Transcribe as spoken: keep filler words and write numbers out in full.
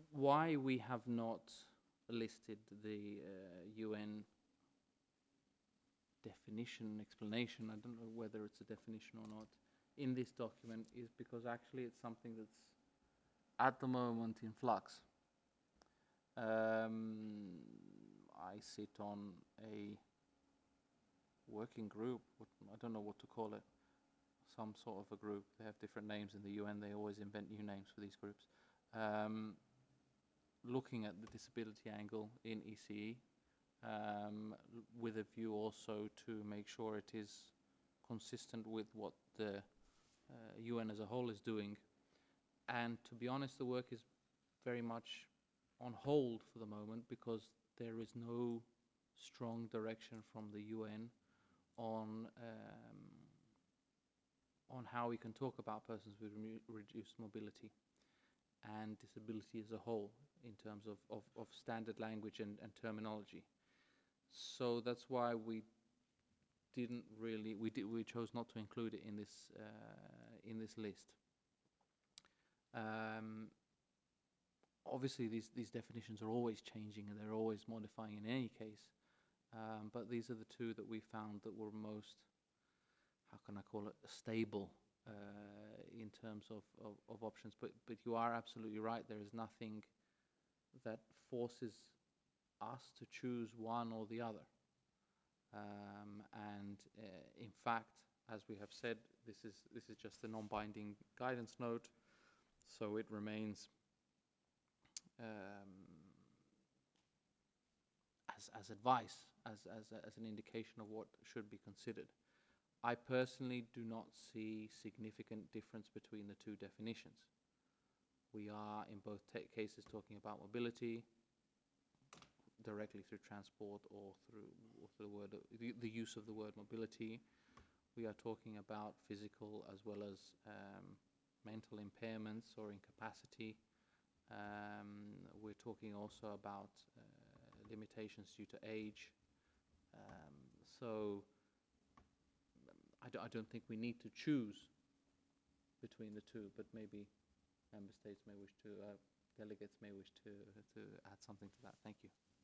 why we have not listed the uh, U N definition, explanation, I don't know whether it's a definition or not, in this document is because actually it's something that's at the moment in flux. Um, I sit on a working group, I don't know what to call it, some sort of a group. They have different names in the U N, they always invent new names for these groups. Um, looking at the disability angle in E C E, um, with a view also to make sure it is consistent with what the uh, U N as a whole is doing. And to be honest, the work is very much on hold for the moment because there is no strong direction from the U N on um, on how we can talk about persons with reduced mobility and disability as a whole in terms of, of, of standard language and, and terminology. So that's why we didn't really we did we chose not to include it in this uh, in this list. Um, obviously, these these definitions are always changing and they're always modifying in any case. Um, but these are the two that we found that were most, how can I call it, stable uh, in terms of, of, of options. But but you are absolutely right. There is nothing that forces us to choose one or the other. Um, and uh, in fact, as we have said, this is this is just a non-binding guidance note, so it remains um, as as advice, as as a, as an indication of what should be considered. I personally do not see significant difference between the two definitions. We are in both cases talking about mobility directly through transport or through, or through the word the, the use of the word mobility. We are talking about physical as well as um, mental impairments or incapacity. Um, we're talking also about uh, limitations due to age. Um, so I, do, I don't think we need to choose between the two, but maybe member states may wish to, uh, delegates may wish to, to add something to that. Thank you.